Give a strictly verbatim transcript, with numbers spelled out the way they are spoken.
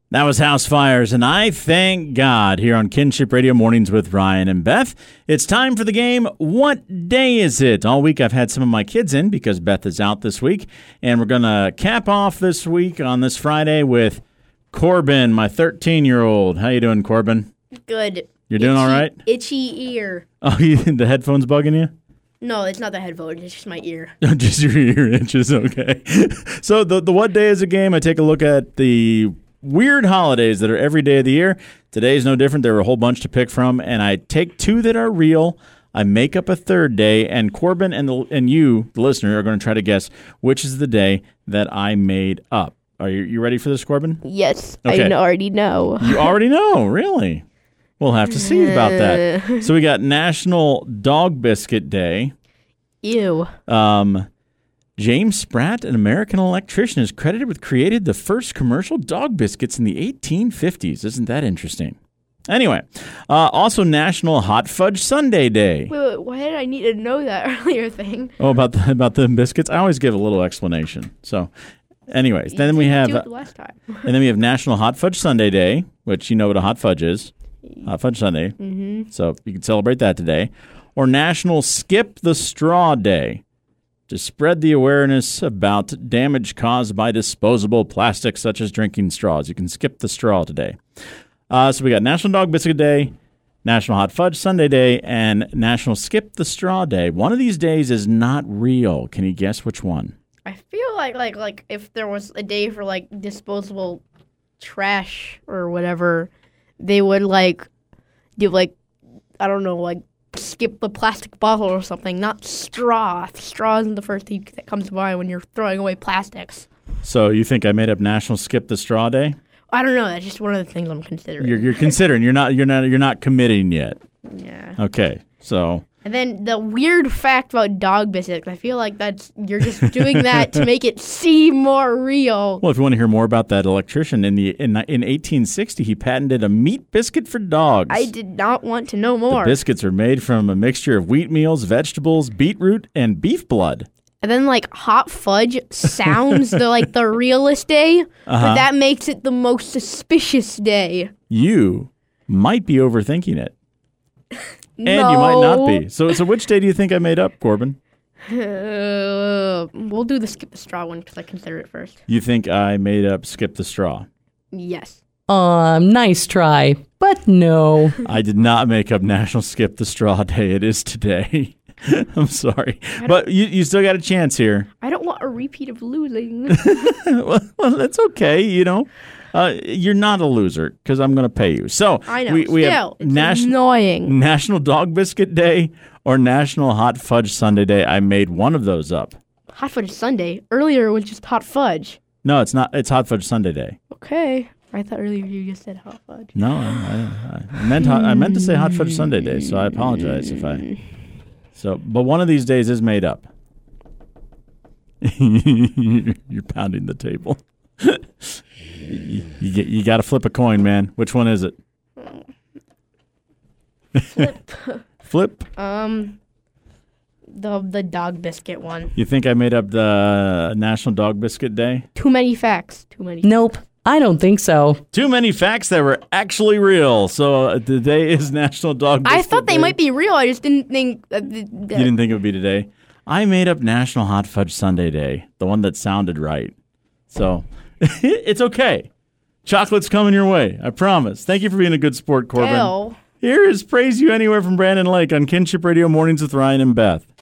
That was House Fires, and I thank God here on Kinship Radio Mornings with Ryan and Beth. It's time for the game, What Day Is It? All week I've had some of my kids in because Beth is out this week, and we're going to cap off this week on this Friday with Corbin, my thirteen-year-old. How you doing, Corbin? Good. You're doing itchy, all right? Itchy ear. Oh, the headphones bugging you? No, it's not the headphone. It's just my ear. Just your ear itches, okay. So the, the What Day Is It game, I take a look at the weird holidays that are every day of the year. Today is no different. There were a whole bunch to pick from, and I take two that are real. I make up a third day, and Corbin and the, and you, the listener, are going to try to guess which is the day that I made up. Are you, you ready for this, Corbin? Yes, Okay. I already know. You already know, really? We'll have to see about that. So we got National Dog Biscuit Day. Ew. Um, James Spratt, an American electrician, is credited with creating the first commercial dog biscuits in the eighteen fifties. Isn't that interesting? Anyway, uh, also National Hot Fudge Sundae Day. Wait, wait, why did I need to know that earlier thing? Oh, about the about the biscuits. I always give a little explanation. So, anyways, then we have Do uh, it the last time. and then we have National Hot Fudge Sundae Day, which you know what a hot fudge is. Hot Fudge Sundae. Mm-hmm. So you can celebrate that today. Or National Skip the Straw Day, to spread the awareness about damage caused by disposable plastics such as drinking straws. You can skip the straw today. Uh, so we got National Dog Biscuit Day, National Hot Fudge Sundae Day, and National Skip the Straw Day. One of these days is not real. Can you guess which one? I feel like like like if there was a day for like disposable trash or whatever, they would like do like I don't know like skip the plastic bottle or something, not straw. Straw isn't the first thing that comes to mind when you're throwing away plastics. So you think I made up National Skip the Straw Day? I don't know. That's just one of the things I'm considering. You're, you're considering. You're not. You're not. You're not committing yet. Yeah. Okay. So. And then the weird fact about dog biscuits, I feel like that's you're just doing that to make it seem more real. Well, if you want to hear more about that electrician, in the in, in eighteen sixty, he patented a meat biscuit for dogs. I did not want to know more. The biscuits are made from a mixture of wheat meals, vegetables, beetroot, and beef blood. And then like hot fudge sounds the like the realest day, Uh-huh. but that makes it the most suspicious day. You might be overthinking it. And no. you might not be. So, so which day do you think I made up, Corbin? Uh, we'll do the skip the straw one because I consider it first. You think I made up Skip the Straw? Yes. Um, nice try, but no. I did not make up National Skip the Straw Day. It is today. I'm sorry. But you, you still got a chance here. I don't want a repeat of losing. well, well, that's okay, you know. Uh, you're not a loser because I'm going to pay you. So I know. we, we Still, have it's Nas- annoying. National Dog Biscuit Day or National Hot Fudge Sundae Day. I made one of those up. Hot fudge Sunday. Earlier it was just hot fudge. No, it's not. It's Hot Fudge Sundae Day. Okay. I thought earlier you just said hot fudge. No, I, I, I meant hot, I meant to say Hot Fudge Sundae Day. So I apologize if I. So, but one of these days is made up. You're pounding the table. you you, get, you got to flip a coin, man. Which one is it? Flip. Flip. um, the the dog biscuit one. You think I made up the National Dog Biscuit Day? Too many facts. Too many. Nope, I don't think so. Too many facts that were actually real. So uh, today is National Dog Biscuit I thought they Day. might be real. I just didn't think. Uh, th- th- You didn't think it would be today? I made up National Hot Fudge Sundae Day, the one that sounded right. So it's okay. Chocolate's coming your way, I promise. Thank you for being a good sport, Corbin. Ew. Here is Praise You Anywhere from Brandon Lake on Kinship Radio Mornings with Ryan and Beth.